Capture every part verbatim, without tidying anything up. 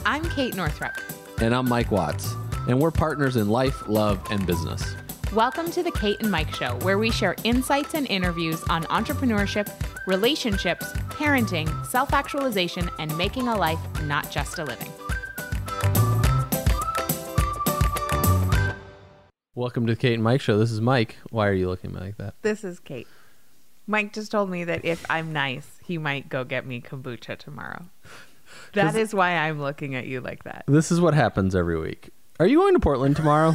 I'm Kate Northrup. And I'm Mike Watts. And we're partners in life, love, and business. Welcome to the Kate and Mike Show, where we share insights and interviews on entrepreneurship, relationships, parenting, self-actualization, and making a life, not just a living. Welcome to the Kate and Mike Show. This is Mike. Why are you looking at me like that? This is Kate. Mike just told me that if I'm nice, he might go get me kombucha tomorrow. That is why I'm looking at you like that. This is what happens every week. Are you going to Portland tomorrow?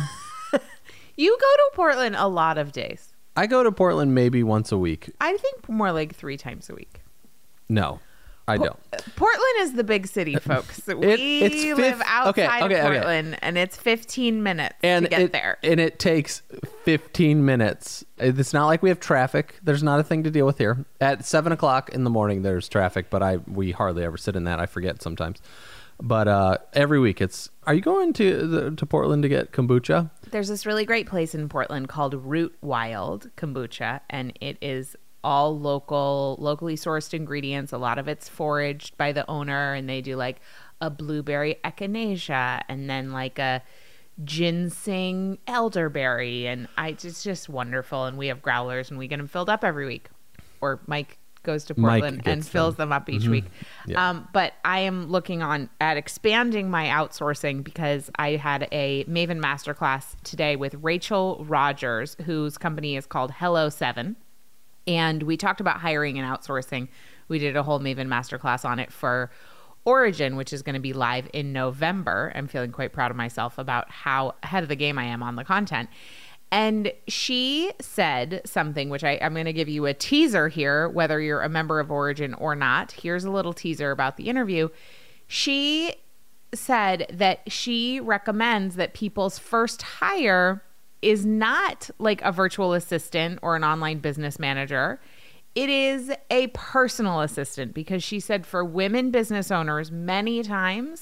You go to Portland a lot of days. I go to Portland maybe once a week. I think more like three times a week. No, I Po- don't. Portland is the big city, folks. We It- it's fif- live outside okay, okay, of okay. Portland, and it's fifteen minutes And to get it, there. And it takes fifteen minutes. It's not like we have traffic. There's not a thing to deal with here. At seven o'clock in the morning, there's traffic, but I we hardly ever sit in that. I forget sometimes. But uh, every week, it's. Are you going to the, to Portland to get kombucha? There's this really great place in Portland called Root Wild Kombucha, and it is all local, locally sourced ingredients. A lot of it's foraged by the owner, and they do like a blueberry echinacea and then like a ginseng elderberry, and I it's just wonderful. And we have growlers, and we get them filled up every week. Or Mike goes to Mike Portland gets and fills them, them up each Mhm. week. Yeah. Um, but I am looking on at expanding my outsourcing because I had a Maven Masterclass today with Rachel Rogers, whose company is called Hello Seven. And we talked about hiring and outsourcing. We did a whole Maven Masterclass on it for Origin, which is going to be live in November. I'm feeling quite proud of myself about how ahead of the game I am on the content. And she said something, which I, I'm going to give you a teaser here, whether you're a member of Origin or not. Here's a little teaser about the interview. She said that she recommends that people's first hire is not like a virtual assistant or an online business manager. It is a personal assistant, because she said for women business owners, many times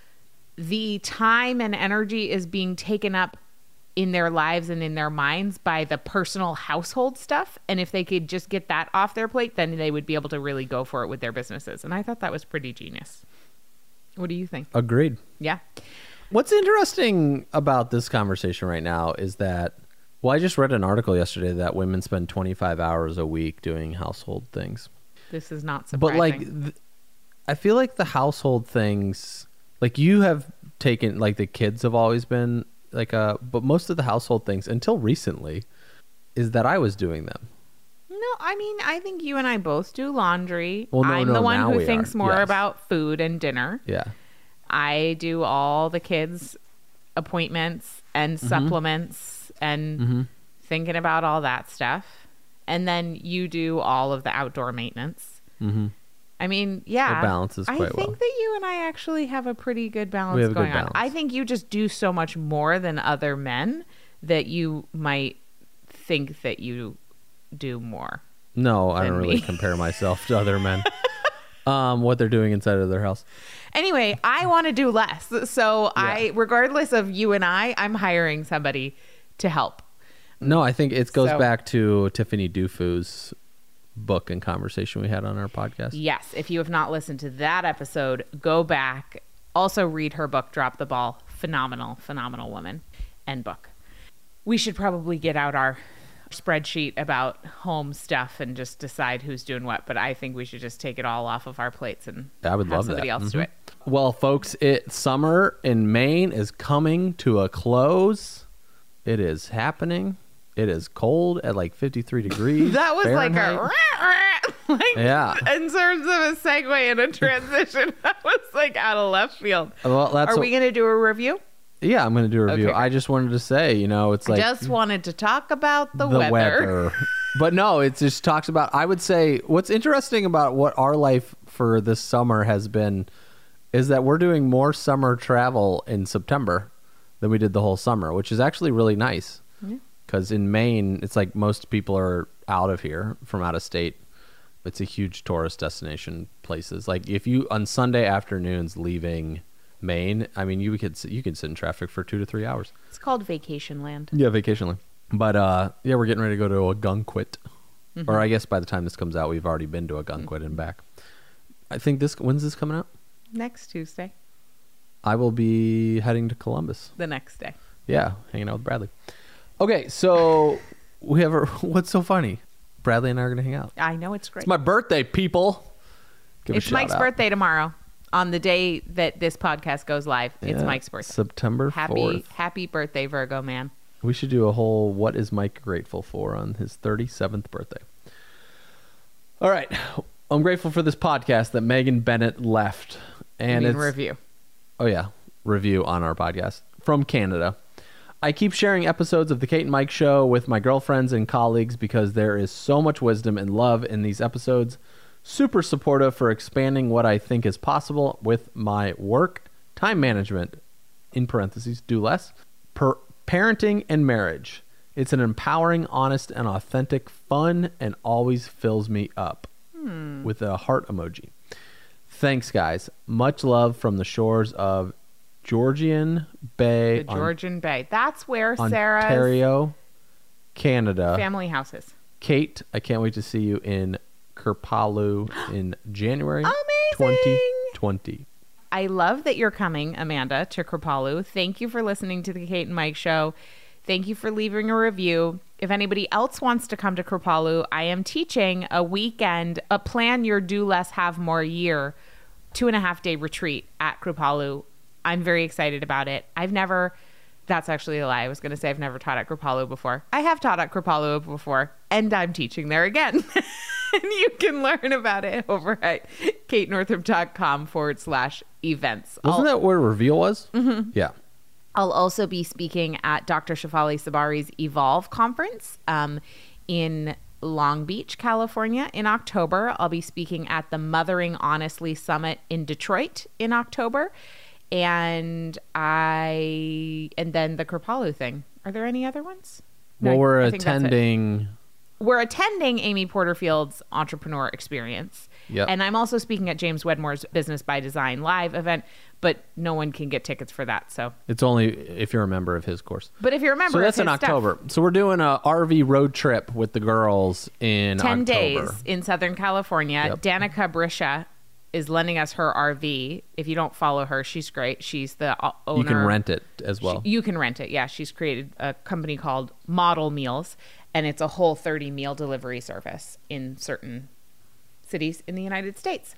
the time and energy is being taken up in their lives and in their minds by the personal household stuff. And if they could just get that off their plate, then they would be able to really go for it with their businesses. And I thought that was pretty genius. What do you think? Agreed. Yeah. What's interesting about this conversation right now is that, well, I just read an article yesterday that women spend twenty-five hours a week doing household things. This is not surprising. But like, th- I feel like the household things, like you have taken, like the kids have always been like a, but most of the household things until recently is that I was doing them. No, I mean, I think you and I both do laundry. Well, no, I'm no, the one now who we thinks are. more Yes. about food and dinner. Yeah. I do all the kids' appointments and Mm-hmm. supplements and Mm-hmm. thinking about all that stuff. And then you do all of the outdoor maintenance. Mm-hmm. I mean, yeah. It balances I quite think well. that you and I actually have a pretty good balance We have a going good on. balance. I think you just do so much more than other men that you might think that you do more. No, I don't Than really me. compare myself to other men. Um, what they're doing inside of their house. Anyway, I want to do less. So I, Yeah. regardless of you and I, I'm hiring somebody to help. No, I think it goes So- back to Tiffany Dufu's book and conversation we had on our podcast. Yes. If you have not listened to that episode, go back. Also read her book, Drop the Ball. Phenomenal, phenomenal woman and book. We should probably get out our spreadsheet about home stuff and just decide who's doing what. But I think we should just take it all off of our plates and I would have love somebody that. else do Mhm. it. Well, folks, it summer in Maine is coming to a close. It is happening. It is cold at like fifty-three degrees. That was Fahrenheit. like a like Yeah. in terms of a segue and a transition. That was like out of left field. Well, that's Are what- we going to do a review? Yeah, I'm going to do a review. Okay. I just wanted to say, you know, it's like Just wanted to talk about the, the weather. weather. But no, it just talks about, I would say what's interesting about what our life for this summer has been is that we're doing more summer travel in September than we did the whole summer, which is actually really nice. Yeah. Because in Maine, it's like most people are out of here from out of state. It's a huge tourist destination places. Like if you on Sunday afternoons leaving Maine, I mean, you could you could sit in traffic for two to three hours. It's called Vacation Land. Yeah, vacation land. But uh, yeah, we're getting ready to go to Ogunquit, Mhm. or I guess by the time this comes out, we've already been to Ogunquit and back. I think this when's this coming out? Next Tuesday. I will be heading to Columbus. The next day. Yeah, hanging out with Bradley. Okay, so we have a, what's so funny? Bradley and I are going to hang out. I know, it's great. It's my birthday, people. Give a It's shout Mike's out. birthday tomorrow. On the day that this podcast goes live, it's Yeah, Mike's birthday. September Happy, fourth. happy birthday, Virgo man. We should do a whole what is Mike grateful for on his thirty-seventh birthday. All right. I'm grateful for this podcast that Megan Bennett left. And I mean, it's review. Oh, yeah. Review on our podcast from Canada. I keep sharing episodes of The Kate and Mike Show with my girlfriends and colleagues because there is so much wisdom and love in these episodes. Super supportive for expanding what I think is possible with my work, time management, in parentheses, do less, per parenting and marriage. It's an empowering, honest, and authentic fun and always fills me up Hmm. with a heart emoji. Thanks, guys. Much love from the shores of Georgian Bay, The Georgian Bay. That's where Sarah's Ontario, Canada. family house is. Kate, I can't wait to see you in Kerpalu in January Amazing. twenty twenty. I love that you're coming, Amanda, to Kripalu. Thank you for listening to the Kate and Mike Show. Thank you for leaving a review. If anybody else wants to come to Kripalu, I am teaching a weekend, a Plan Your Do Less, Have More year, two and a half day retreat at Kripalu. I'm very excited about it. I've never, that's actually a lie. I was going to say I've never taught at Kripalu before. I have taught at Kripalu before, and I'm teaching there again. And you can learn about it over at katenorthrup.com forward slash events. Wasn't I'll, that where Reveal was? Mm-hmm. Yeah. I'll also be speaking at Doctor Shafali Sabari's Evolve conference um, in Long Beach, California in October. I'll be speaking at the Mothering Honestly Summit in Detroit in October. And I, and then the Kripalu thing. Are there any other ones? No, Well, we're I think that's it. attending. We're attending Amy Porterfield's Entrepreneur Experience. Yep. And I'm also speaking at James Wedmore's Business by Design live event, but no one can get tickets for that. So, It's only if you're a member of his course. but if you remember, So it's that's in his stuff. October. So we're doing a R V road trip with the girls in ten October. days in Southern California. Yep. Danica Briscia is lending us her R V. If you don't follow her, she's great. She's the o- owner. You can rent it as well. She- you can rent it. Yeah, she's created a company called Model Meals, and it's a whole thirty meal delivery service in certain cities in the United States.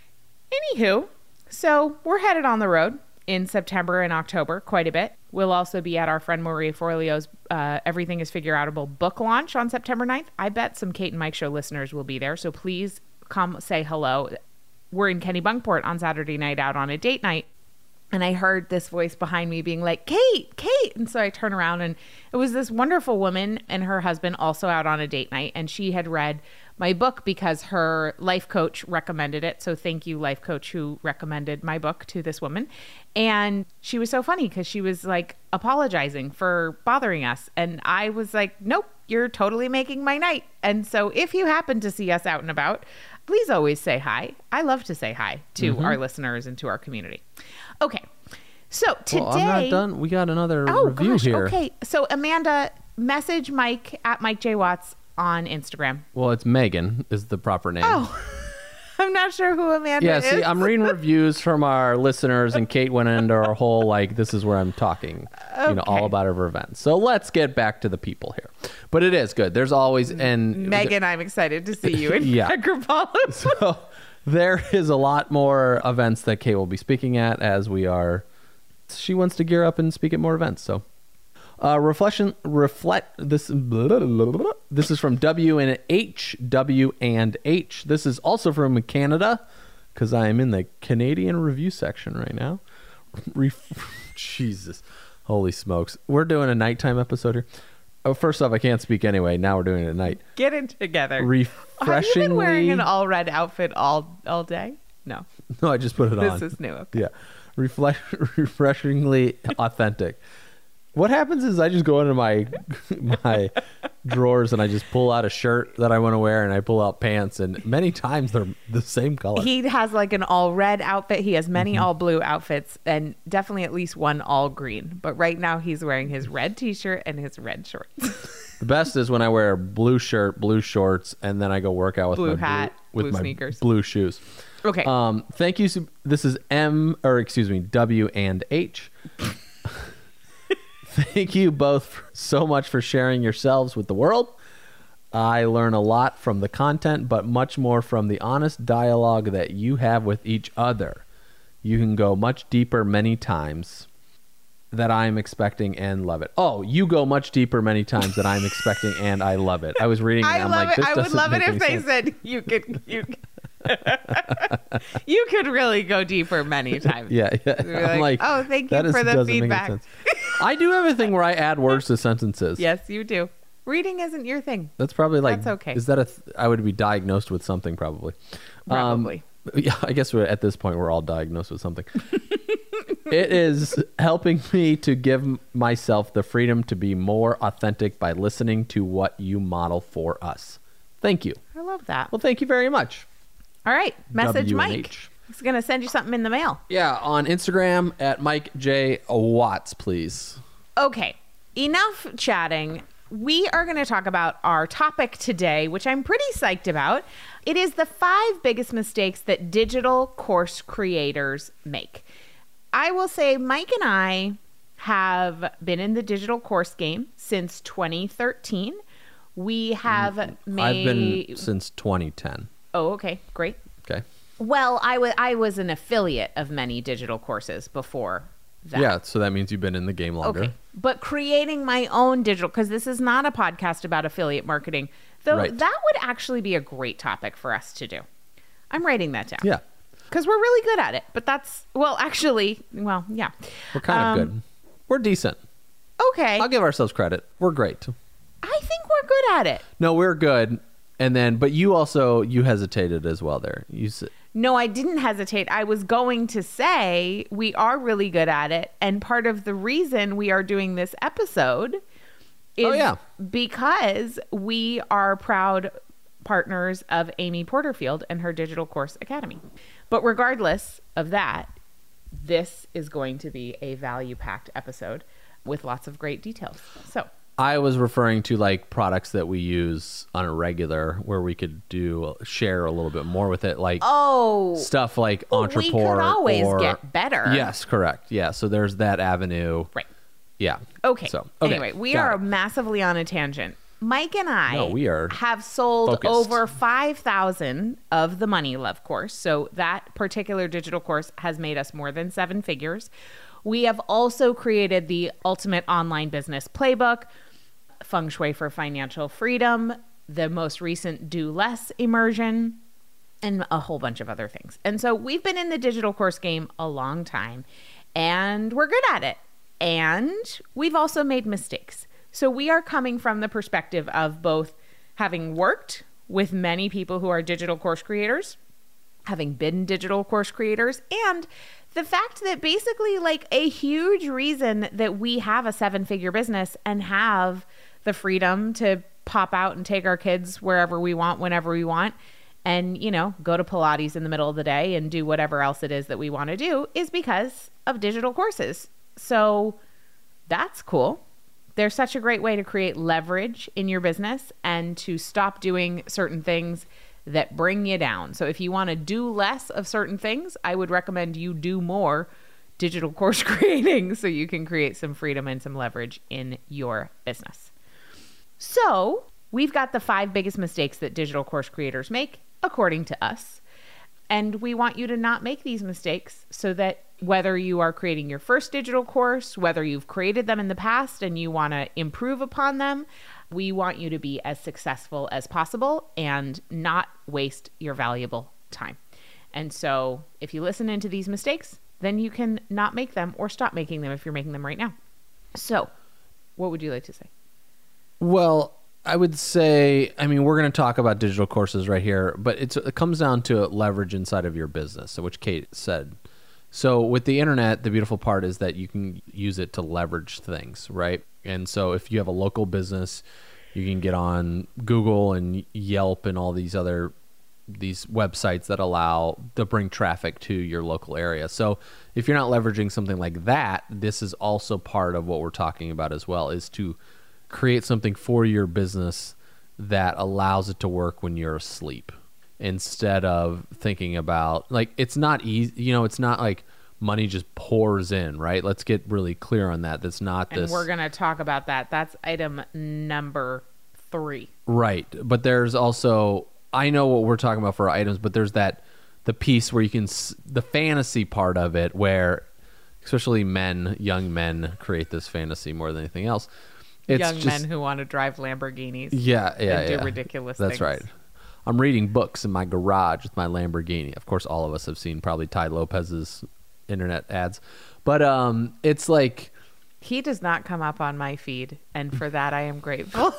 Anywho, so we're headed on the road in September and October quite a bit. We'll also be at our friend Maria Forlio's uh, Everything is Figure Outable book launch on September ninth. I bet some Kate and Mike Show listeners will be there, so please come say hello. We're in Kennebunkport on Saturday night out on a date night. And I heard this voice behind me being like, Kate, Kate. And so I turn around and it was this wonderful woman and her husband also out on a date night. And she had read my book because her life coach recommended it. So thank you, life coach, who recommended my book to this woman. And she was so funny because she was like apologizing for bothering us. And I was like, nope, you're totally making my night. And so if you happen to see us out and about, please always say hi. I love to say hi to Mm-hmm. our listeners and to our community. Okay. So today. Well, I'm not done. We got another Oh, review gosh. here. Okay. So Amanda, message Mike at Mike J. Watts on Instagram. Well, it's Megan is the proper name. Oh, I'm not sure who Amanda Yeah, is. see, I'm reading reviews from our listeners, and Kate went into our whole, like, this is where I'm talking, you know, all Okay. about her events. So let's get back to the people here. But it is good. There's always, and Megan, I'm excited to see you in Yeah. Acropolis. so there is a lot more events that Kate will be speaking at as we are, she wants to gear up and speak at more events. So uh, reflection, reflect, this, blah, blah, blah, blah. This is from W and H, W and H. This is also from Canada, because I am in the Canadian review section right now. Ref- Jesus. Holy smokes. We're doing a nighttime episode here. Oh, first off, I can't speak anyway. Now we're doing it at night. Get it together. Refreshingly. Have you been wearing an all red outfit all all day? No. No, I just put it on. This is new. Okay. Yeah. Reflect, refreshingly authentic. What happens is I just go into my my drawers and I just pull out a shirt that I want to wear and I pull out pants, and many times they're the same color. He has like an all red outfit. He has many Mm-hmm. all blue outfits and definitely at least one all green. But right now he's wearing his red t-shirt and his red shorts. The best is when I wear a blue shirt, blue shorts, and then I go work out with Blue my hat, blue, with blue my sneakers. blue shoes. Okay. Um, thank you. Sub- This is M, or excuse me, W and H. Thank you both for, so much for sharing yourselves with the world. I learn a lot from the content, but much more from the honest dialogue that you have with each other. You can go much deeper many times that I'm expecting and love it. Oh, you go much deeper many times that I'm expecting and I love it. I was reading and I I'm love like, it. this I would doesn't love it make if any they sense. said you could you you could really go deeper many times. Yeah, yeah. You're I'm like, like, oh, thank that you is- for the doesn't make any feedback. sense. I do have a thing where I add words to sentences. Yes, you do. Reading isn't your thing. That's probably like, That's okay. Is that a, th- I would be diagnosed with something probably. Probably. Um, yeah, I guess we're, at this point we're all diagnosed with something. It is helping me to give myself the freedom to be more authentic by listening to what you model for us. Thank you. I love that. Well, thank you very much. All right. Message W and Mike. H. He's going to send you something in the mail. Yeah, on Instagram at Mike J. Watts, please. Okay. Enough chatting. We are going to talk about our topic today, which I'm pretty psyched about. It is the five biggest mistakes that digital course creators make. I will say Mike and I have been in the digital course game since twenty thirteen. We have made... I've been since twenty ten. Oh, okay. Great. Okay. Well, I wa- I was an affiliate of many digital courses before that. Yeah, so that means you've been in the game longer. Okay. But creating my own digital, because this is not a podcast about affiliate marketing, though Right. that would actually be a great topic for us to do. I'm writing that down. Yeah, Because we're really good at it. But that's, well, actually, well, yeah. we're kind Um, of good. We're decent. Okay. I'll give ourselves credit. We're great. I think we're good at it. No, we're good. And then, but you also, you hesitated as well there. You said, No, I didn't hesitate. I was going to say we are really good at it. And part of the reason we are doing this episode is Oh, yeah. because we are proud partners of Amy Porterfield and her Digital Course Academy. But regardless of that, this is going to be a value-packed episode with lots of great details. So I was referring to like products that we use on a regular where we could do, share a little bit more with it. Like oh, stuff like well, Entreport. we could always or, get better. Yes, correct. Yeah. So there's that avenue. Right. Yeah. Okay. So, okay. Anyway, we Got are it. massively on a tangent. Mike and I No, we are have sold focused. over five thousand of the Money Love course. So that particular digital course has made us more than seven figures. We have also created the Ultimate Online Business Playbook, Feng Shui for Financial Freedom, the most recent Do Less immersion, and a whole bunch of other things. And so we've been in the digital course game a long time, and we're good at it. And we've also made mistakes. So we are coming from the perspective of both having worked with many people who are digital course creators, having been digital course creators, and the fact that basically like a huge reason that we have a seven-figure business and have the freedom to pop out and take our kids wherever we want, whenever we want, and, you know, go to Pilates in the middle of the day and do whatever else it is that we want to do is because of digital courses. So that's cool. There's such a great way to create leverage in your business and to stop doing certain things that bring you down. So if you want to do less of certain things, I would recommend you do more digital course creating so you can create some freedom and some leverage in your business. So we've got the five biggest mistakes that digital course creators make, according to us. And we want you to not make these mistakes so that whether you are creating your first digital course, whether you've created them in the past and you want to improve upon them, we want you to be as successful as possible and not waste your valuable time. And so if you listen into these mistakes, then you can not make them or stop making them if you're making them right now. So what would you like to say? Well, I would say, I mean, we're going to talk about digital courses right here, but it's, it comes down to leverage inside of your business, which Kate said. So with the internet, the beautiful part is that you can use it to leverage things, right? And so if you have a local business, you can get on Google and Yelp and all these other these websites that allow to bring traffic to your local area. So if you're not leveraging something like that, this is also part of what we're talking about as well, is to create something for your business that allows it to work when you're asleep. instead of thinking about, like, it's not easy, you know, it's not like money just pours in, right? Let's get really clear on that. That's not And this. we're going to talk about that. That's item number three. Right. But there's also, I know what we're talking about for items, but there's that, the piece where you can, s- the fantasy part of it, where especially men, young men create this fantasy more than anything else. It's Young just, men who want to drive Lamborghinis. yeah, yeah, and yeah. do ridiculous That's things. right. I'm reading books in my garage with my Lamborghini. Of course, all of us have seen probably Ty Lopez's internet ads, but um, it's like, He does not come up on my feed, and for that I am grateful.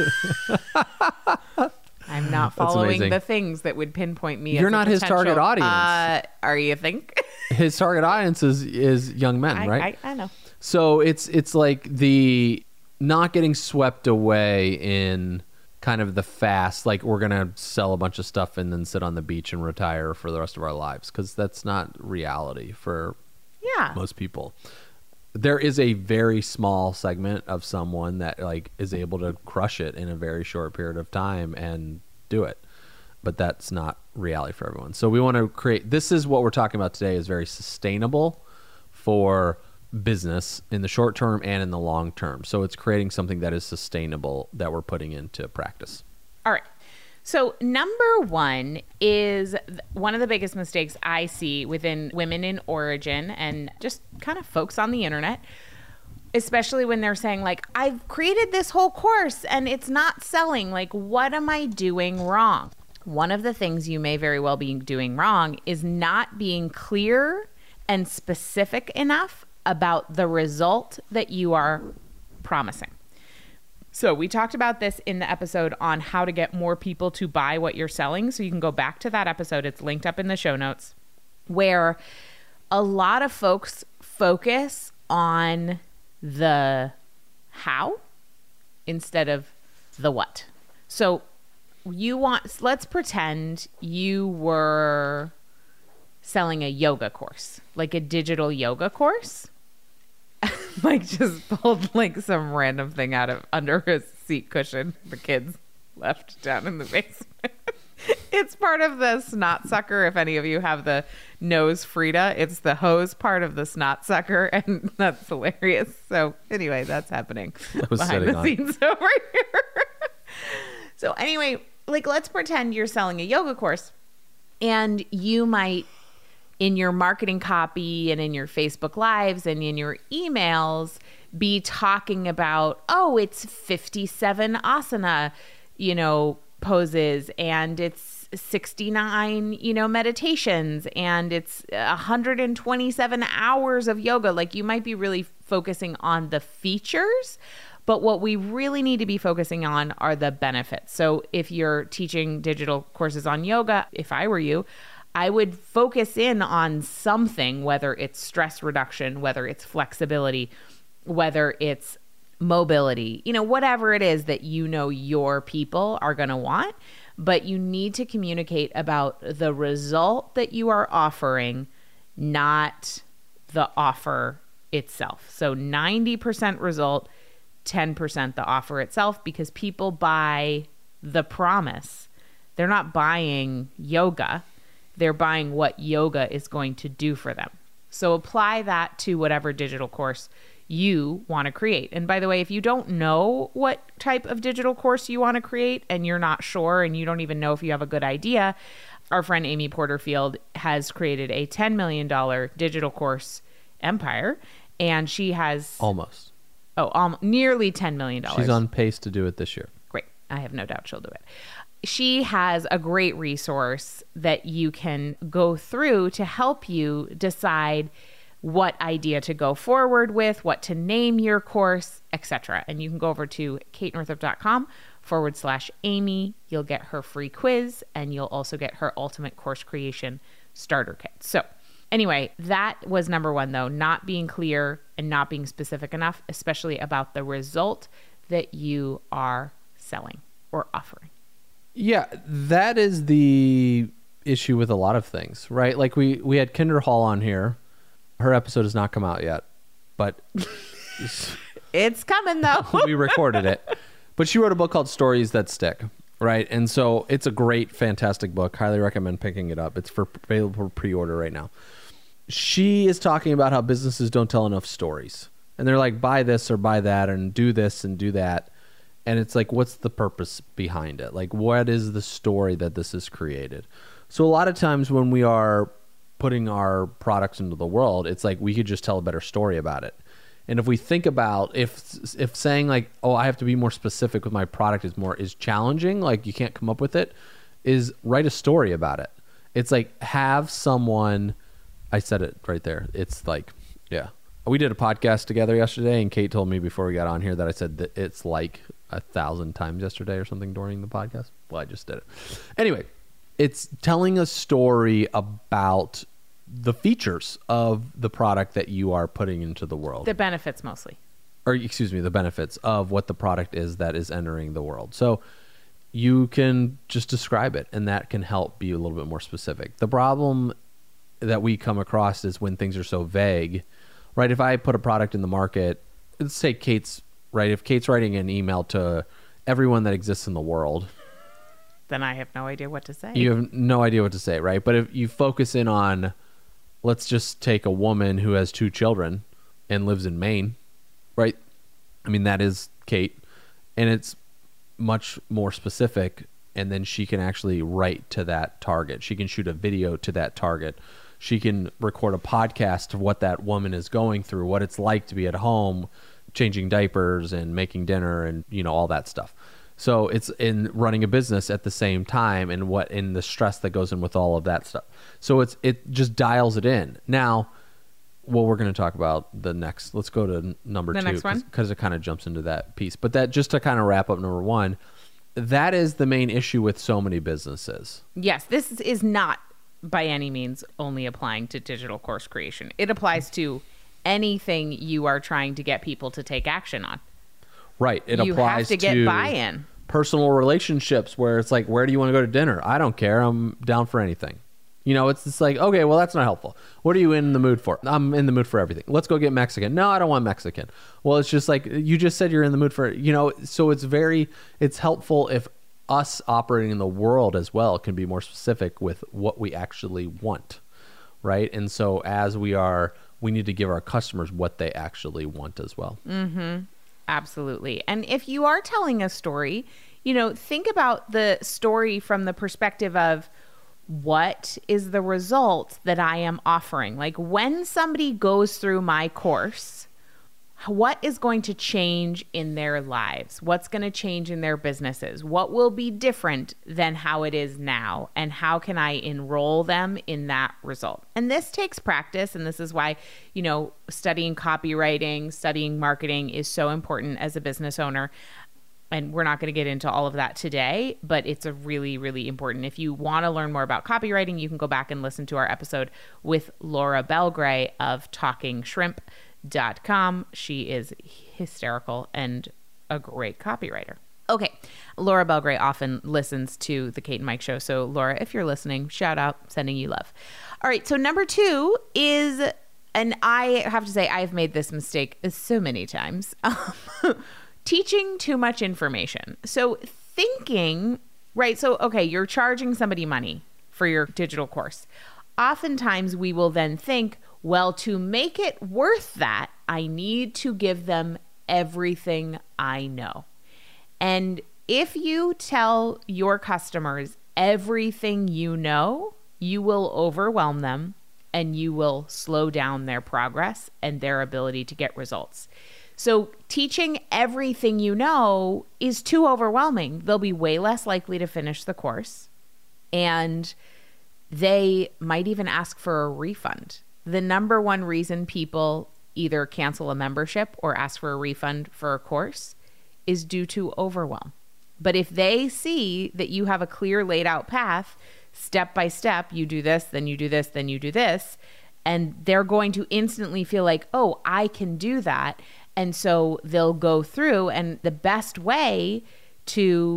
I'm not following amazing. the things that would pinpoint me. You're as a not his target potential- audience. Uh, are you think? his target audience is, is young men, I, right? I, I know. So it's it's like the not getting swept away in kind of the fast, like we're gonna sell a bunch of stuff and then sit on the beach and retire for the rest of our lives, because that's not reality for Yeah. most people. There is a very small segment of someone that like is able to crush it in a very short period of time and do it, but that's not reality for everyone. So we want to create, this is what we're talking about today, is very sustainable for business in the short term and in the long term. So it's creating something that is sustainable that we're putting into practice. All right. So number one is th- one of the biggest mistakes I see within women in origin and just kind of folks on the internet, especially when they're saying like, I've created this whole course and it's not selling. Like, what am I doing wrong? One of the things you may very well be doing wrong is not being clear and specific enough about the result that you are promising. So we talked about this in the episode on how to get more people to buy what you're selling. So you can go back to that episode. It's linked up in the show notes, where a lot of folks focus on the how instead of the what. So you want, let's pretend you were selling a yoga course, like a digital yoga course. Mike just pulled like some random thing out of under his seat cushion the kids left down in the basement. It's part of the snot sucker. If any of you have the nose Frida, it's the hose part of the snot sucker, and that's hilarious. So anyway, that's happening was behind sitting the on. scenes over here. So anyway, like let's pretend you're selling a yoga course, and you might, in your marketing copy and in your Facebook Lives and in your emails, be talking about, oh, it's fifty-seven asana, you know, poses, and it's sixty-nine, you know, meditations, and it's one hundred twenty-seven hours of yoga. Like, you might be really focusing on the features, but what we really need to be focusing on are the benefits. So if you're teaching digital courses on yoga, if I were you, I would focus in on something, whether it's stress reduction, whether it's flexibility, whether it's mobility, you know, whatever it is that you know your people are going to want. But you need to communicate about the result that you are offering, not the offer itself. So ninety percent result, ten percent the offer itself, because people buy the promise. They're not buying yoga. They're buying what yoga is going to do for them. So apply that to whatever digital course you want to create. And by the way, if you don't know what type of digital course you want to create and you're not sure and you don't even know if you have a good idea, our friend Amy Porterfield has created a ten million dollars digital course empire, and she has Almost. oh, um, nearly ten million dollars. She's on pace to do it this year. Great. I have no doubt she'll do it. She has a great resource that you can go through to help you decide what idea to go forward with, what to name your course, et cetera. And you can go over to katenorthrup.com forward slash Amy. You'll get her free quiz, and you'll also get her ultimate course creation starter kit. So anyway, that was number one, though, not being clear and not being specific enough, especially about the result that you are selling or offering. Yeah, that is the issue with a lot of things, right? Like we, we had Kinder Hall on here. Her episode has not come out yet, but It's coming, though. we recorded it. But she wrote a book called Stories That Stick, Right. And so it's a great, fantastic book. Highly recommend picking it up. It's for available pre-order right now. She is talking about how businesses don't tell enough stories. And they're like, buy this or buy that and do this and do that. And it's like, what's the purpose behind it? Like, what is the story that this has created? So a lot of times when we are putting our products into the world, it's like we could just tell a better story about it. And if we think about if if saying like, oh, I have to be more specific with my product is more is challenging, like you can't come up with it, is write a story about it. It's like have someone, I said it right there. It's like, yeah. We did a podcast together yesterday, and Kate told me before we got on here that I said that it's like a thousand times yesterday or something during the podcast. Well, I just did it. Anyway, it's telling a story about the features of the product that you are putting into the world. The benefits mostly. Or excuse me, the benefits of what the product is that is entering the world. So you can just describe it, and that can help be a little bit more specific. The problem that we come across is when things are so vague, right? If I put a product in the market, let's say Kate's, right? If Kate's writing an email to everyone that exists in the world, then I have no idea what to say. You have no idea what to say, right? But if you focus in on, let's just take a woman who has two children and lives in Maine, right? I mean, that is Kate, and it's much more specific, and then she can actually write to that target. She can shoot a video to that target. She can record a podcast of what that woman is going through, what it's like to be at home, changing diapers and making dinner and, you know, all that stuff. So it's in running a business at the same time, and what in the stress that goes in with all of that stuff. So it's it just dials it in. Now, well, we're going to talk about the next. Let's go to number the two next one? because it kind of jumps into that piece. But that just to kind of wrap up number one, that is the main issue with so many businesses. Yes, this is not by any means only applying to digital course creation. It applies to anything you are trying to get people to take action on. Right. It you applies have to get buy-in. Personal relationships where it's like, where do you want to go to dinner? I don't care. I'm down for anything. You know, it's just like, okay, well, that's not helpful. What are you in the mood for? I'm in the mood for everything. Let's go get Mexican. No, I don't want Mexican. Well, it's just like, you just said you're in the mood for, you know, so it's very, it's helpful if us operating in the world as well can be more specific with what we actually want, right? And so as we are, we need to give our customers what they actually want as well. Mm-hmm. Absolutely. And if you are telling a story, you know, think about the story from the perspective of what is the result that I am offering? Like when somebody goes through my course, what is going to change in their lives? What's going to change in their businesses? What will be different than how it is now? And how can I enroll them in that result? And this takes practice. And this is why, you know, studying copywriting, studying marketing is so important as a business owner. And we're not going to get into all of that today, but it's a really, really important. If you want to learn more about copywriting, you can go back and listen to our episode with Laura Belgray of talking shrimp dot com. She is hysterical and a great copywriter. Okay. Laura Belgray often listens to the Kate and Mike show. So Laura, if you're listening, shout out, sending you love. All right. So number two is, and I have to say, I've made this mistake so many times, teaching too much information. So thinking, right. So, okay, you're charging somebody money for your digital course. Oftentimes we will then think, well, to make it worth that, I need to give them everything I know. And if you tell your customers everything you know, you will overwhelm them and you will slow down their progress and their ability to get results. So teaching everything you know is too overwhelming. They'll be way less likely to finish the course, and they might even ask for a refund. The number one reason people either cancel a membership or ask for a refund for a course is due to overwhelm. But if they see that you have a clear laid out path, step by step, you do this, then you do this, then you do this, and they're going to instantly feel like, oh, I can do that. And so they'll go through, and the best way to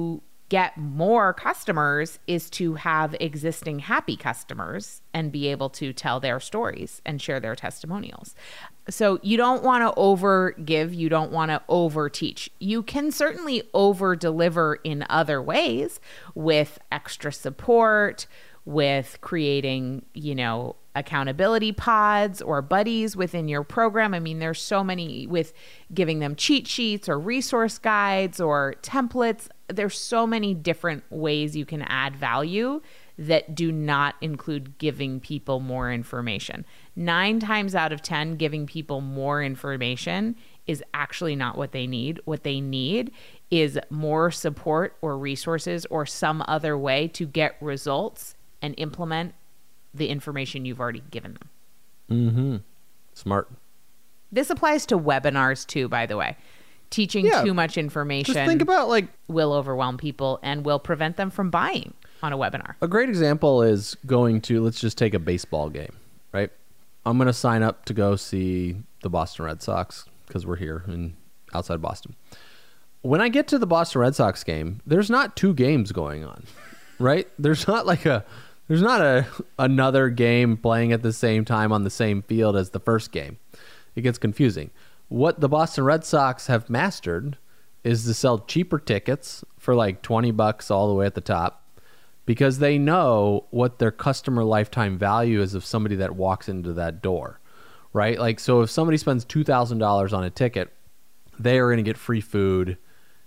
get more customers is to have existing happy customers and be able to tell their stories and share their testimonials. So you don't want to over give, you don't want to over teach. You can certainly over deliver in other ways with extra support, with creating, you know, accountability pods or buddies within your program. I mean, there's so many, with giving them cheat sheets or resource guides or templates. There's so many different ways you can add value that do not include giving people more information. Nine times out of ten, giving people more information is actually not what they need. What they need is more support or resources or some other way to get results and implement the information you've already given them. Mm-hmm. Smart. This applies to webinars too, by the way. Teaching Yeah. too much information Just think about like will overwhelm people and will prevent them from buying on a webinar. a great example is going to, let's just take a baseball game, right? I'm going to sign up to go see the Boston Red Sox because we're here in outside Boston. When I get to the Boston Red Sox game, there's not two games going on, right? There's not like a, there's not a another game playing at the same time on the same field as the first game. It gets confusing. What the Boston Red Sox have mastered is to sell cheaper tickets for like twenty bucks all the way at the top, because they know what their customer lifetime value is of somebody that walks into that door, right? Like, so if somebody spends two thousand dollars on a ticket, they are going to get free food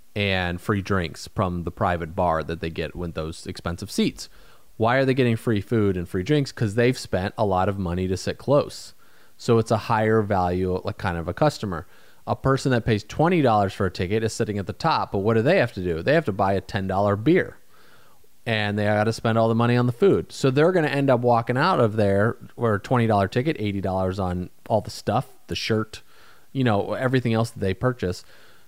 and free drinks from the private bar that they get with those expensive seats. Why are they getting free food and free drinks? Because they've spent a lot of money to sit close. So it's a higher value, like kind of a customer. A person that pays twenty dollars for a ticket is sitting at the top, but what do they have to do? They have to buy a ten dollar beer, and they got to spend all the money on the food. So they're going to end up walking out of there where a twenty dollar ticket, eighty dollars on all the stuff, the shirt, you know, everything else that they purchase.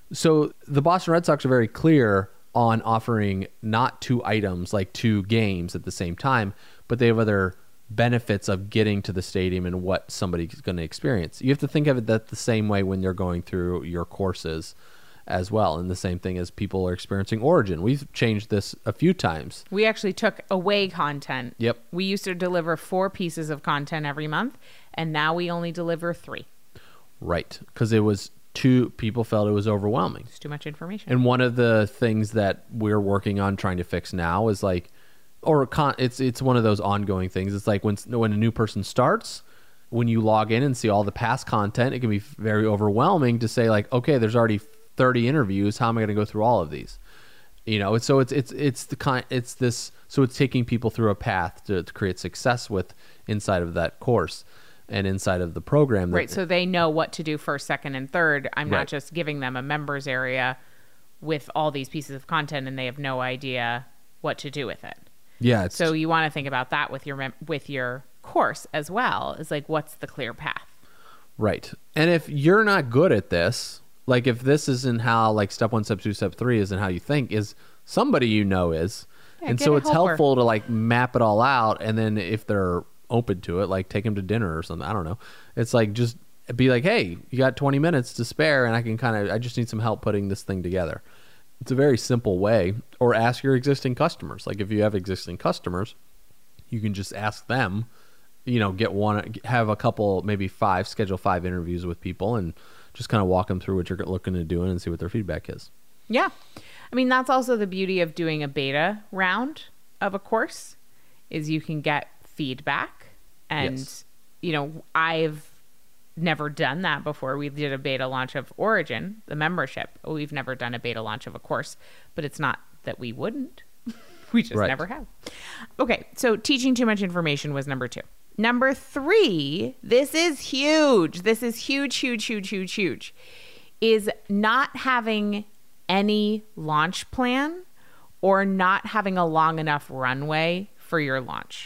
So the Boston Red Sox are very clear on offering not two items, like two games at the same time, but they have other benefits of getting to the stadium and what somebody's going to experience. You have to think of it that the same way when you're going through your courses as well, and the same thing as people are experiencing Origin. We've changed this a few times. We actually took away content. Yep. We used to deliver four pieces of content every month, and now we only deliver three. Right, because it was too, people felt it was overwhelming. It's too much information. And one of the things that we're working on trying to fix now is like, or con- it's it's one of those ongoing things. It's like when when a new person starts, when you log in and see all the past content, it can be very overwhelming to say like, okay, there's already thirty interviews. How am I going to go through all of these? You know, it's, so it's it's it's the kind it's this so it's taking people through a path to, to create success with inside of that course and inside of the program. That, right, so they know what to do first, second, and third. I'm Right. not just giving them a members area with all these pieces of content and they have no idea what to do with it. yeah. It's, So you want to think about that with your mem- with your course as well. Is like, what's the clear path? Right. And if you're not good at this, like if this isn't how, like step one, step two, step three isn't how you think, is somebody you know is. Yeah, and get so a it's helper. helpful to like map it all out. And then if they're open to it, like take them to dinner or something. I don't know. It's like, just be like, hey, you got twenty minutes to spare and I can kind of, I just need some help putting this thing together. It's a very simple way. Or ask your existing customers. Like if you have existing customers, you can just ask them, you know, get one, have a couple, maybe five, schedule five interviews with people and just kind of walk them through what you're looking to do and see what their feedback is. Yeah. I mean, that's also the beauty of doing a beta round of a course, is you can get feedback. And, Yes. you know, I've never done that before. We did a beta launch of Origin, the membership. We've never done a beta launch of a course, but it's not that we wouldn't. We just Right. never have. Okay, so teaching too much information was number two. Number three, this is huge. This is huge, huge, huge, huge, huge, is not having any launch plan or not having a long enough runway for your launch.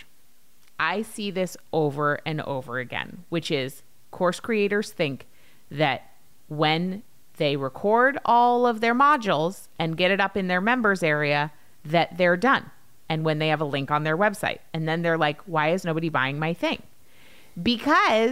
I see this over and over again, which is course creators think that when they record all of their modules and get it up in their members area, that they're done. And when they have a link on their website, and then they're like, why is nobody buying my thing? Because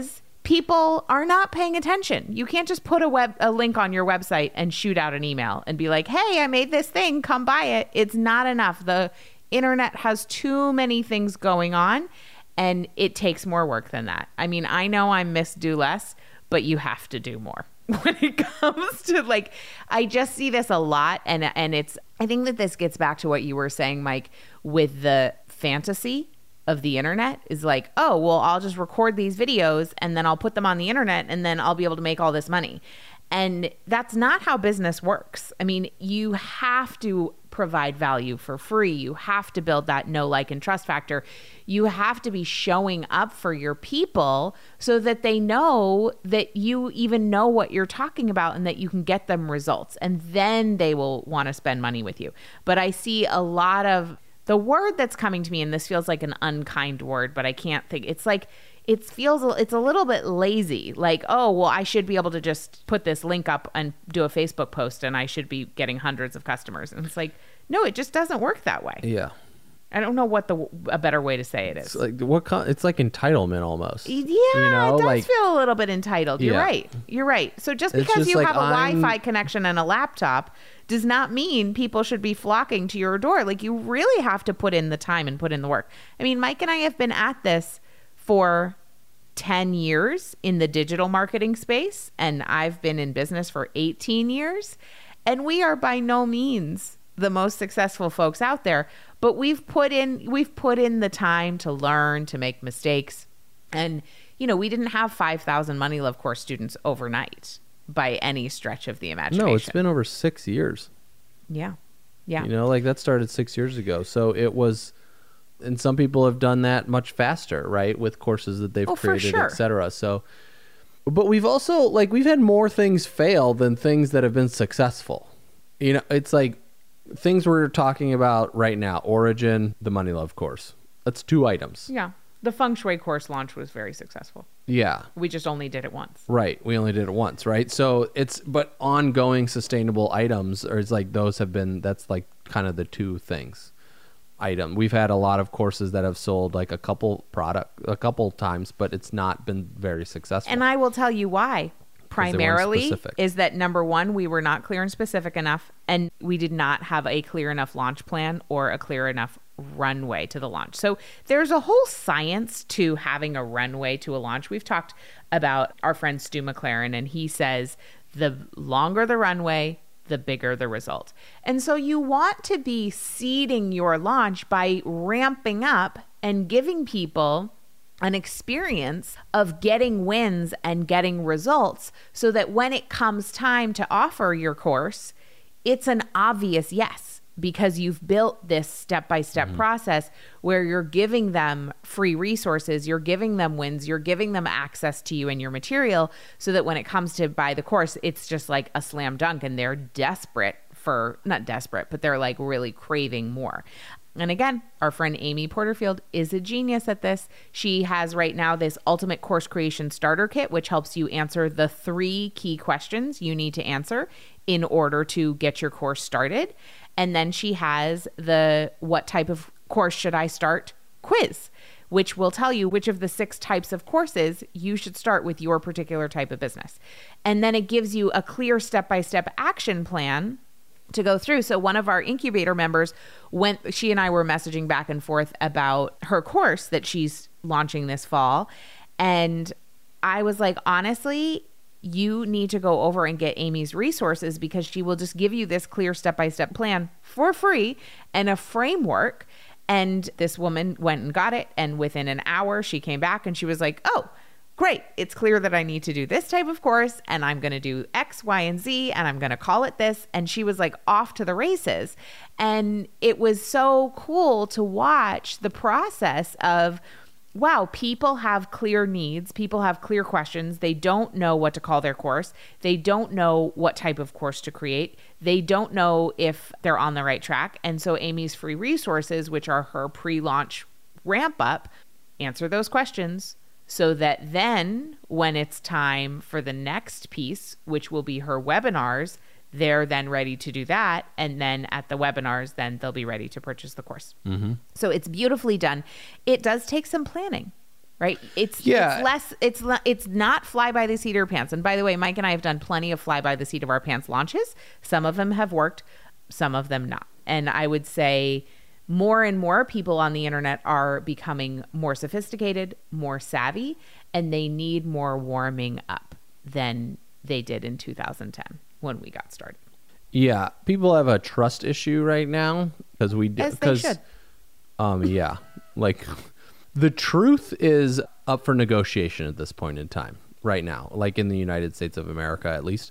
people are not paying attention. You can't just put a web a link on your website and shoot out an email and be like, hey, I made this thing, come buy it. It's not enough. The internet has too many things going on, and it takes more work than that. I mean, I know I'm Miss Do Less, but you have to do more when it comes to, like, I just see this a lot. And, and it's, I think that this gets back to what you were saying, Mike, with the fantasy of the internet is like, oh, well, I'll just record these videos and then I'll put them on the internet and then I'll be able to make all this money. And that's not how business works. I mean, you have to provide value for free. You have to build that know, like, and trust factor. You have to be showing up for your people so that they know that you even know what you're talking about and that you can get them results. And then they will want to spend money with you. But I see a lot of the word that's coming to me, and this feels like an unkind word, but I can't think. It's like, it feels, it's a little bit lazy. Like, oh, well, I should be able to just put this link up and do a Facebook post and I should be getting hundreds of customers. And it's like, no, it just doesn't work that way. Yeah. I don't know what the a better way to say it is. It's like what? Con- it's like entitlement almost. Yeah, you know, it does like, feel a little bit entitled. You're yeah. right. You're right. So just It's because just you like have a I'm- Wi-Fi connection and a laptop does not mean people should be flocking to your door. Like, you really have to put in the time and put in the work. I mean, Mike and I have been at this for ten years in the digital marketing space, and I've been in business for eighteen years, and we are by no means the most successful folks out there, but we've put in we've put in the time to learn, to make mistakes. And you know, we didn't have five thousand Money Love course students overnight by any stretch of the imagination. No, it's been over six years. Yeah. Yeah. You know, like that started six years ago. So it was, and some people have done that much faster, right? With courses that they've Oh, for created, sure. et cetera. So, but we've also, like, we've had more things fail than things that have been successful. You know, it's like things we're talking about right now, Origin, the Money Love course. That's two items. Yeah. The Feng Shui course launch was very successful. Yeah. We just only did it once. Right. We only did it once, right? So it's, but ongoing sustainable items, or it's like those have been, that's like kind of the two things. Item. We've had a lot of courses that have sold like a couple product, a couple times, but it's not been very successful. And I will tell you why. Primarily specific. is that, number one, we were not clear and specific enough, and we did not have a clear enough launch plan or a clear enough runway to the launch. So there's a whole science to having a runway to a launch. We've talked about our friend Stu McLaren, and he says the longer the runway, the bigger the result. And so you want to be seeding your launch by ramping up and giving people an experience of getting wins and getting results so that when it comes time to offer your course, it's an obvious yes, because you've built this step-by-step mm-hmm. process where you're giving them free resources, you're giving them wins, you're giving them access to you and your material, so that when it comes to buy the course, it's just like a slam dunk, and they're desperate for, not desperate, but they're like really craving more. And again, our friend Amy Porterfield is a genius at this. She has right now this Ultimate Course Creation Starter Kit, which helps you answer the three key questions you need to answer in order to get your course started. And then she has the What Type of Course Should I Start quiz, which will tell you which of the six types of courses you should start with your particular type of business. And then it gives you a clear step-by-step action plan to go through. So one of our incubator members went, she and I were messaging back and forth about her course that she's launching this fall. And I was like, honestly, you need to go over and get Amy's resources, because she will just give you this clear step-by-step plan for free and a framework. And this woman went and got it. And within an hour, she came back and she was like, oh, great. It's clear that I need to do this type of course, and I'm going to do X, Y, and Z, and I'm going to call it this. And she was like off to the races. And it was so cool to watch the process of, wow, people have clear needs. People have clear questions. They don't know what to call their course. They don't know what type of course to create. They don't know if they're on the right track. And so Amy's free resources, which are her pre-launch ramp up, answer those questions, so that then when it's time for the next piece, which will be her webinars, they're then ready to do that. And then at the webinars, then they'll be ready to purchase the course. Mm-hmm. So it's beautifully done. It does take some planning. right? It's, Yeah. it's less, it's, le- it's not fly by the seat of your pants. And by the way, Mike and I have done plenty of fly by the seat of our pants launches. Some of them have worked, some of them not. And I would say more and more people on the internet are becoming more sophisticated, more savvy, and they need more warming up than they did in two thousand ten when we got started. Yeah, people have a trust issue right now because we As they should. Um, yeah, like the truth is up for negotiation at this point in time right now. Like in the United States of America, at least,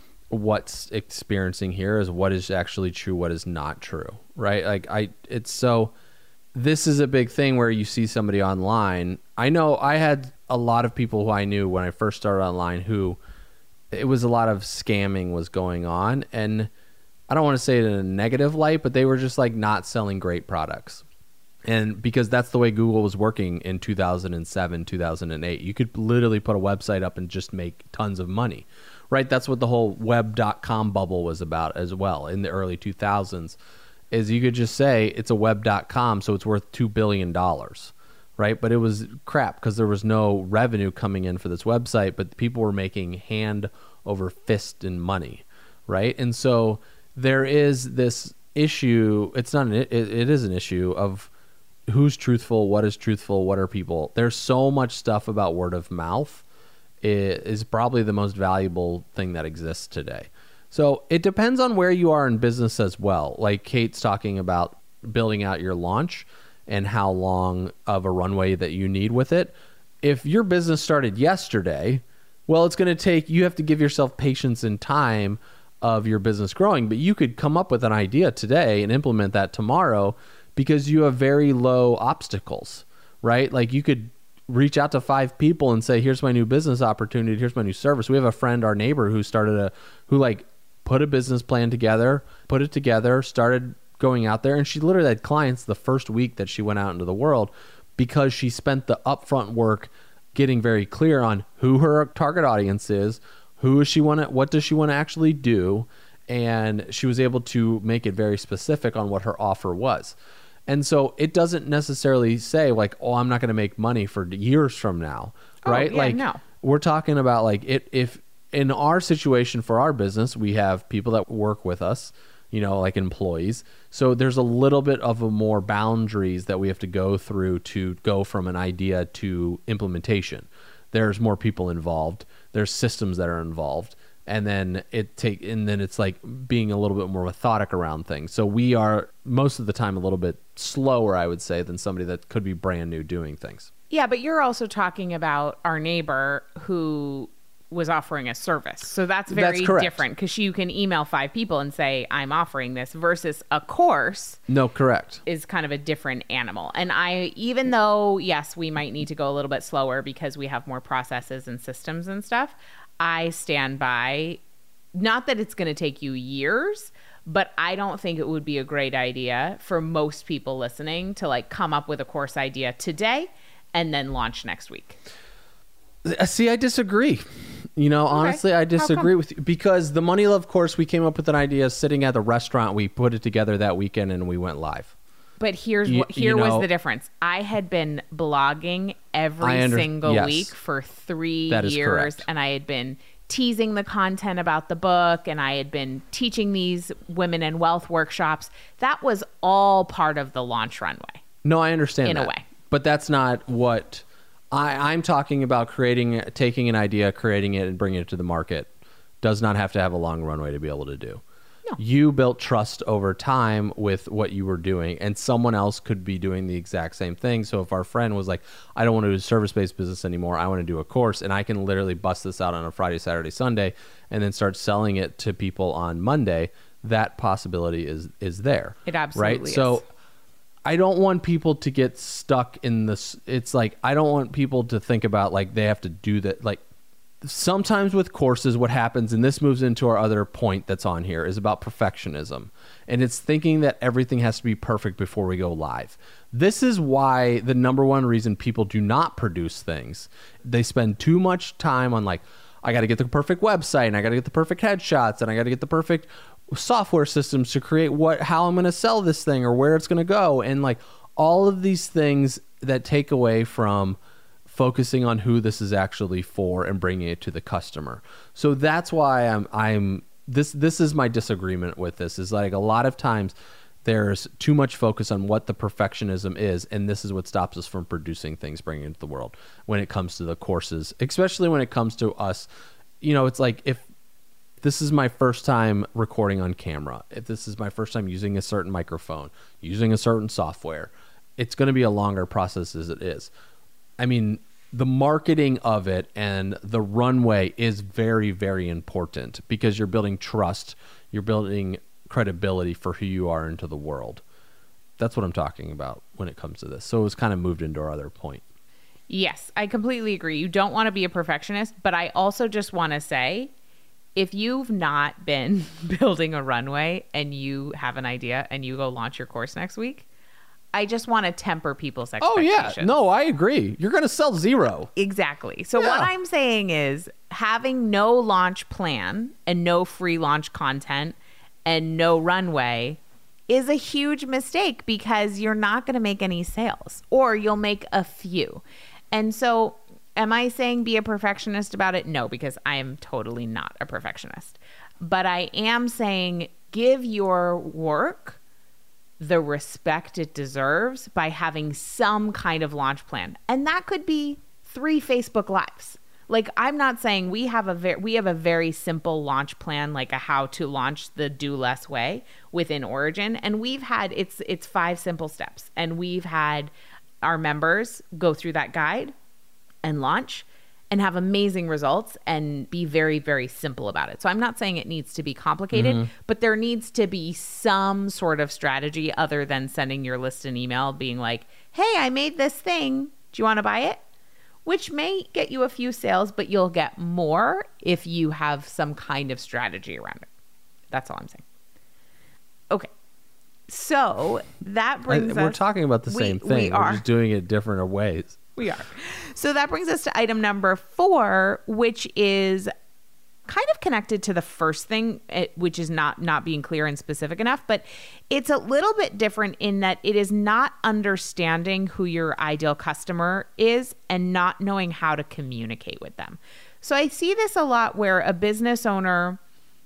what's experiencing here is what is actually true, what is not true, right? Like I, it's so. This is a big thing where you see somebody online. I know I had a lot of people who I knew when I first started online who it was a lot of scamming was going on. And I don't want to say it in a negative light, but they were just like not selling great products. And because that's the way Google was working in two thousand seven, two thousand eight, you could literally put a website up and just make tons of money, right? That's what the whole web dot com bubble was about as well in the early two thousands. Is you could just say it's a web dot com, so it's worth two billion dollars, right? But it was crap because there was no revenue coming in for this website, but people were making hand over fist in money, right? And so there is this issue. It's not an, it, it is an issue of who's truthful, what is truthful, what are people. There's so much stuff about word of mouth. It is probably the most valuable thing that exists today. So it depends on where you are in business as well. Like Kate's talking about building out your launch and how long of a runway that you need with it. If your business started yesterday, well, it's going to take, you have to give yourself patience and time of your business growing, but you could come up with an idea today and implement that tomorrow because you have very low obstacles, right? Like you could reach out to five people and say, here's my new business opportunity. Here's my new service. We have a friend, our neighbor, who started a, who like put a business plan together, put it together, started going out there. And she literally had clients the first week that she went out into the world because she spent the upfront work getting very clear on who her target audience is, who is she want to, what does she want to actually do? And she was able to make it very specific on what her offer was. And so it doesn't necessarily say like, oh, I'm not going to make money for years from now, Oh, right? yeah, like no. We're talking about like it, if in our situation for our business, we have people that work with us, you know, like employees. So there's a little bit of a more boundaries that we have to go through to go from an idea to implementation. There's more people involved. There's systems that are involved. And then it take, and then it's like being a little bit more methodic around things. So we are most of the time a little bit slower, I would say, than somebody that could be brand new doing things. Yeah, but you're also talking about our neighbor who was offering a service. So that's very That's correct. different because you can email five people and say, I'm offering this versus a course No, correct. is kind of a different animal. And I, even though, yes, we might need to go a little bit slower because we have more processes and systems and stuff, I stand by, not that it's going to take you years, but I don't think it would be a great idea for most people listening to like come up with a course idea today and then launch next week. See, I disagree. You know, honestly, I disagree come? with you because the Money Love course, we came up with an idea sitting at the restaurant. We put it together that weekend and we went live. But here's You- what here you know- was the difference. I had been blogging every I under- single yes. week for three That is years, correct. and I had been teasing the content about the book, and I had been teaching these women in wealth workshops. That was all part of the launch runway. No, I understand In a that. way. But that's not what I, I'm talking about. Creating, taking an idea, creating it, and bringing it to the market does not have to have a long runway to be able to do. No. You built trust over time with what you were doing, and someone else could be doing the exact same thing. So if our friend was like, I don't want to do a service-based business anymore, I want to do a course, and I can literally bust this out on a Friday, Saturday, Sunday, and then start selling it to people on Monday, that possibility is is there. It absolutely right? is. So I don't want people to get stuck in this. It's like, I don't want people to think about like they have to do that. Like sometimes with courses, what happens, and this moves into our other point that's on here, is about perfectionism. And it's thinking that everything has to be perfect before we go live. This is why the number one reason people do not produce things. They spend too much time on like, I got to get the perfect website and I got to get the perfect headshots and I got to get the perfect software systems to create what, how I'm going to sell this thing or where it's going to go. And like all of these things that take away from focusing on who this is actually for and bringing it to the customer. So that's why I'm I'm this this is my disagreement with this, is like a lot of times there's too much focus on what the perfectionism is, and this is what stops us from producing things, bringing it into the world when it comes to the courses, especially when it comes to us. You know, it's like if this is my first time recording on camera, if this is my first time using a certain microphone, using a certain software, it's going to be a longer process as it is. I mean, the marketing of it and the runway is very, very important because you're building trust, you're building credibility for who you are into the world. That's what I'm talking about when it comes to this. So it was kind of moved into our other point. Yes, I completely agree. You don't want to be a perfectionist, but I also just want to say, if you've not been building a runway and you have an idea and you go launch your course next week, I just want to temper people's expectations. Oh, yeah. No, I agree. You're going to sell zero. Exactly. So Yeah. what I'm saying is having no launch plan and no free launch content and no runway is a huge mistake because you're not going to make any sales, or you'll make a few. And so am I saying be a perfectionist about it? No, because I am totally not a perfectionist. But I am saying give your work the respect it deserves by having some kind of launch plan. And that could be three Facebook Lives. Like, I'm not saying we have a very, we have a very simple launch plan, like a how to launch the Do Less way within Origin. And we've had, it's, it's five simple steps. And we've had our members go through that guide and launch and have amazing results and be very, very simple about it. So I'm not saying it needs to be complicated, mm-hmm. but there needs to be some sort of strategy other than sending your list an email being like, hey, I made this thing. Do you want to buy it? Which may get you a few sales, but you'll get more if you have some kind of strategy around it. That's all I'm saying. Okay. So that brings I, we're us... talking about the we, same thing. We We're are. just doing it different ways. We are. So that brings us to item number four, which is kind of connected to the first thing, which is not not being clear and specific enough, but it's a little bit different in that it is not understanding who your ideal customer is and not knowing how to communicate with them. So I see this a lot where a business owner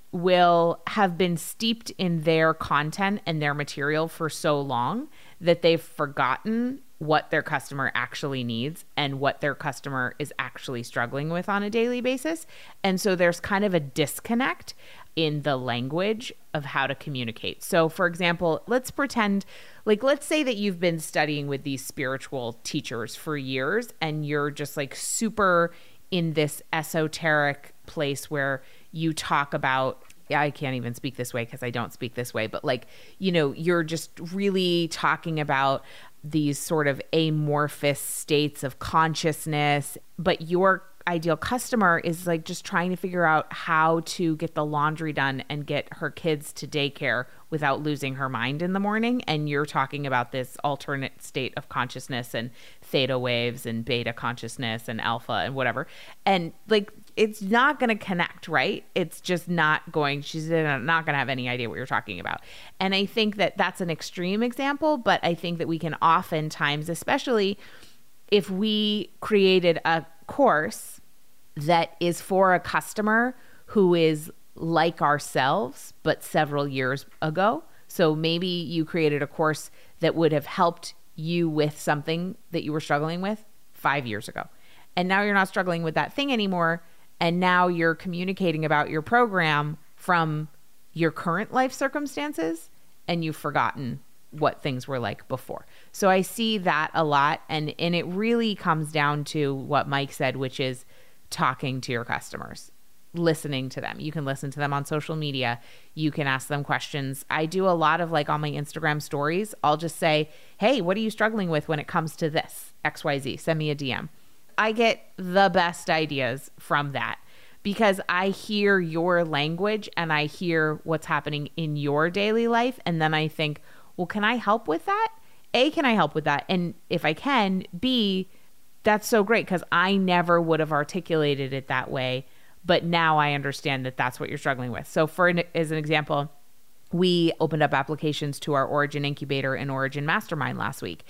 will have been steeped in their content and their material for so long that they've forgotten what their customer actually needs and what their customer is actually struggling with on a daily basis. And so there's kind of a disconnect in the language of how to communicate. So for example, let's pretend, like, let's say that you've been studying with these spiritual teachers for years and you're just like super in this esoteric place where you talk about, yeah, I can't even speak this way because I don't speak this way, but like, you know, you're just really talking about these sort of amorphous states of consciousness, but your ideal customer is like just trying to figure out how to get the laundry done and get her kids to daycare without losing her mind in the morning. And you're talking about this alternate state of consciousness and theta waves and beta consciousness and alpha and whatever. And like, it's not going to connect, right? It's just not going, she's not going to have any idea what you're talking about. And I think that that's an extreme example, but I think that we can oftentimes, especially if we created a course that is for a customer who is like ourselves, but several years ago. So maybe you created a course that would have helped you with something that you were struggling with five years ago. And now you're not struggling with that thing anymore. And now you're communicating about your program from your current life circumstances, and you've forgotten what things were like before. So I see that a lot. And, and it really comes down to what Mike said, which is talking to your customers, listening to them. You can listen to them on social media. You can ask them questions. I do a lot of like on my Instagram stories, I'll just say, hey, what are you struggling with when it comes to this X Y Z? Send me a D M. I get the best ideas from that because I hear your language and I hear what's happening in your daily life. And then I think, well, can I help with that? A, can I help with that? And if I can, B, that's so great because I never would have articulated it that way. But now I understand that that's what you're struggling with. So for an, as an example, we opened up applications to our Origin Incubator and Origin Mastermind last week.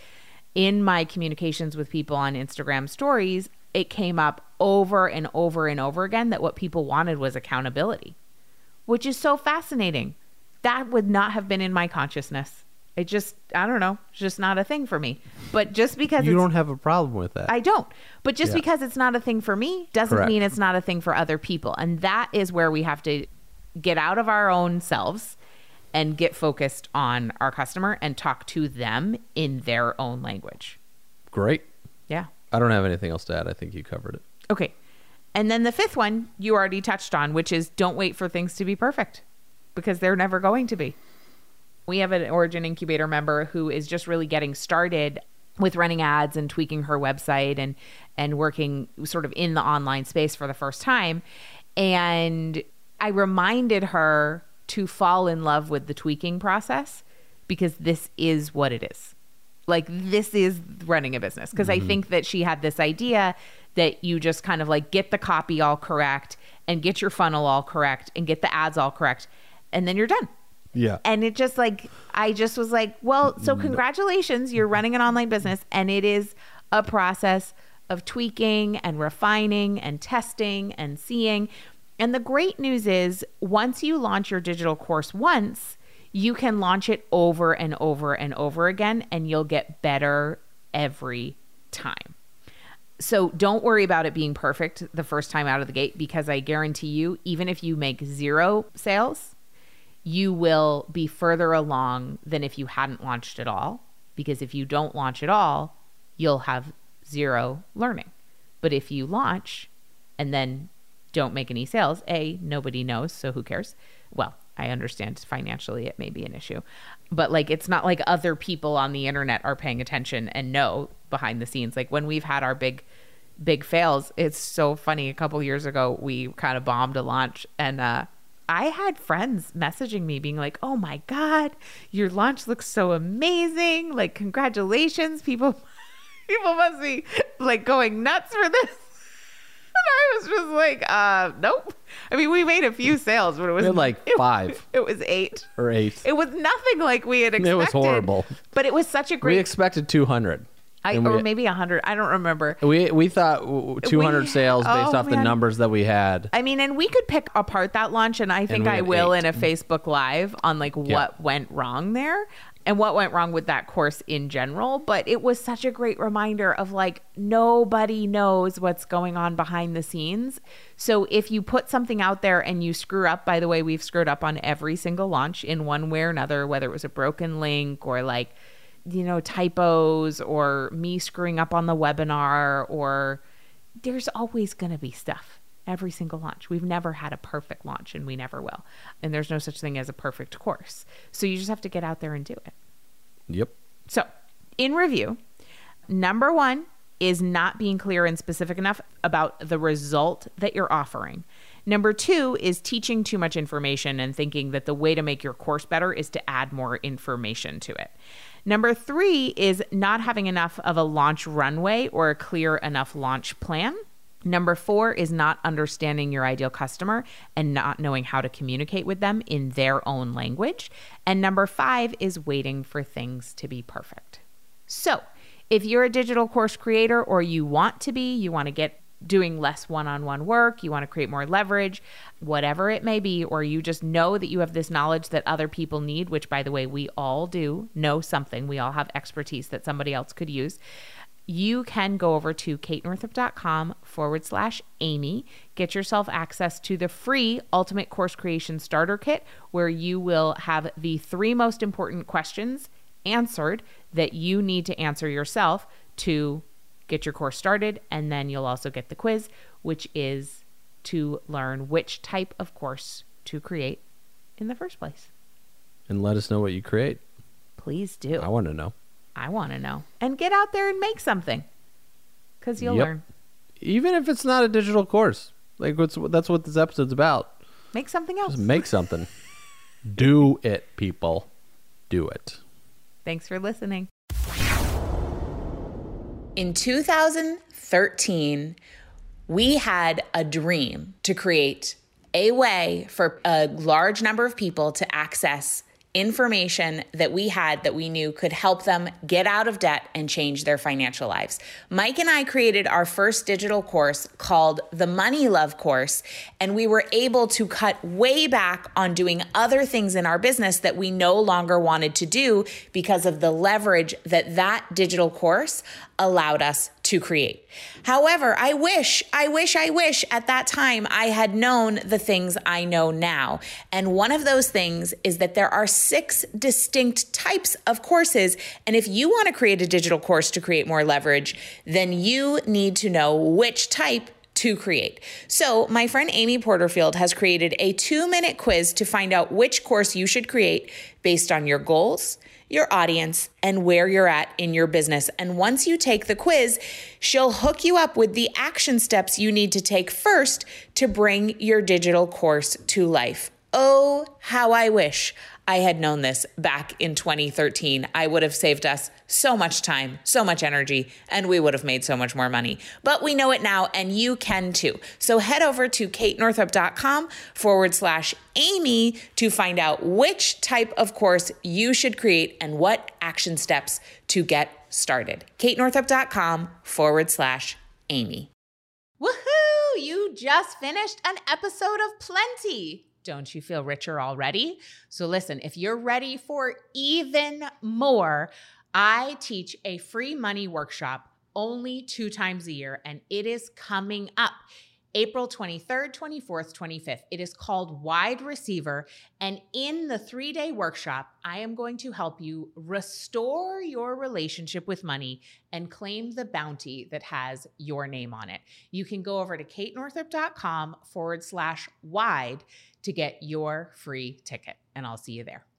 in my communications with people on Instagram stories, it came up over and over and over again that what people wanted was accountability, which is so fascinating. That would not have been in my consciousness. It just, I don't know, it's just not a thing for me. But just because You it's, don't have a problem with that. I don't. But just Yeah. because it's not a thing for me doesn't Correct. mean it's not a thing for other people. And that is where we have to get out of our own selves and get focused on our customer and talk to them in their own language. Great. Yeah. I don't have anything else to add. I think you covered it. Okay. And then the fifth one you already touched on, which is don't wait for things to be perfect, because they're never going to be. We have an Origin Incubator member who is just really getting started with running ads and tweaking her website and and working sort of in the online space for the first time. And I reminded her to fall in love with the tweaking process, because this is what it is. Like, this is running a business. Because mm-hmm. I think that she had this idea that you just kind of like get the copy all correct and get your funnel all correct and get the ads all correct, and then you're done. Yeah. And it just like, I just was like, well, so congratulations, you're running an online business, and it is a process of tweaking and refining and testing and seeing. And the great news is, once you launch your digital course once, you can launch it over and over and over again, and you'll get better every time. So don't worry about it being perfect the first time out of the gate, because I guarantee you, even if you make zero sales, you will be further along than if you hadn't launched at all. Because if you don't launch at all, you'll have zero learning. But if you launch and then don't make any sales, A, nobody knows, so who cares? Well, I understand financially it may be an issue, but like, it's not like other people on the internet are paying attention and know behind the scenes. Like, when we've had our big, big fails, it's so funny. A couple years ago, we kind of bombed a launch, and uh, I had friends messaging me being like, oh my God, your launch looks so amazing. Like, congratulations. People, people must be like going nuts for this. And I was just like, uh, nope. I mean, we made a few sales, but it was We had like it, five. It was eight or eight. It was nothing like we had expected. It was horrible. But it was such a great. We expected two hundred. I, we, or maybe one hundred. I don't remember. We we thought two hundred We- sales based oh, off the man. numbers that we had. I mean, and we could pick apart that launch, and I think we I had will eight. in a Facebook Live on like what Yeah. went wrong there and what went wrong with that course in general. But it was such a great reminder of like, nobody knows what's going on behind the scenes. So if you put something out there and you screw up, by the way, we've screwed up on every single launch in one way or another, whether it was a broken link or like, you know, typos or me screwing up on the webinar, or there's always going to be stuff every single launch. We've never had a perfect launch, and we never will. And there's no such thing as a perfect course. So you just have to get out there and do it. Yep. So in review, number one is not being clear and specific enough about the result that you're offering. Number two is teaching too much information and thinking that the way to make your course better is to add more information to it. Number three is not having enough of a launch runway or a clear enough launch plan. Number four is not understanding your ideal customer and not knowing how to communicate with them in their own language. And number five is waiting for things to be perfect. So if you're a digital course creator, or you want to be, you want to get doing less one-on-one work, you want to create more leverage, whatever it may be, or you just know that you have this knowledge that other people need, which, by the way, we all do know something. We all have expertise that somebody else could use. You can go over to katenorthrup.com forward slash Amy, get yourself access to the free Ultimate Course Creation Starter Kit, where you will have the three most important questions answered that you need to answer yourself to get your course started. And then you'll also get the quiz, which is to learn which type of course to create in the first place. And let us know what you create. Please do. I want to know. I want to know. And get out there and make something, because you'll Yep. learn. Even if it's not a digital course. Like, what's, that's what this episode's about. Make something else. Just make something. Do it, people. Do it. Thanks for listening. In two thousand thirteen, we had a dream to create a way for a large number of people to access information that we had that we knew could help them get out of debt and change their financial lives. Mike and I created our first digital course called the Money Love Course, and we were able to cut way back on doing other things in our business that we no longer wanted to do because of the leverage that that digital course allowed us to create. However, I wish, I wish, I wish at that time I had known the things I know now. And one of those things is that there are six distinct types of courses. And if you want to create a digital course to create more leverage, then you need to know which type to create. So my friend Amy Porterfield has created a two-minute quiz to find out which course you should create based on your goals, your audience, and where you're at in your business. And once you take the quiz, she'll hook you up with the action steps you need to take first to bring your digital course to life. Oh, how I wish I had known this back in twenty thirteen. I would have saved us so much time, so much energy, and we would have made so much more money. But we know it now, and you can too. So head over to katenorthrup.com forward slash Amy to find out which type of course you should create and what action steps to get started. katenorthrup.com forward slash Amy. Woohoo! You just finished an episode of Plenty. Don't you feel richer already? So listen, if you're ready for even more, I teach a free money workshop only two times a year, and it is coming up April twenty-third, twenty-fourth, twenty-fifth. It is called Wide Receiver, and in the three-day workshop, I am going to help you restore your relationship with money and claim the bounty that has your name on it. You can go over to katenorthrup.com forward slash wide to get your free ticket, and I'll see you there.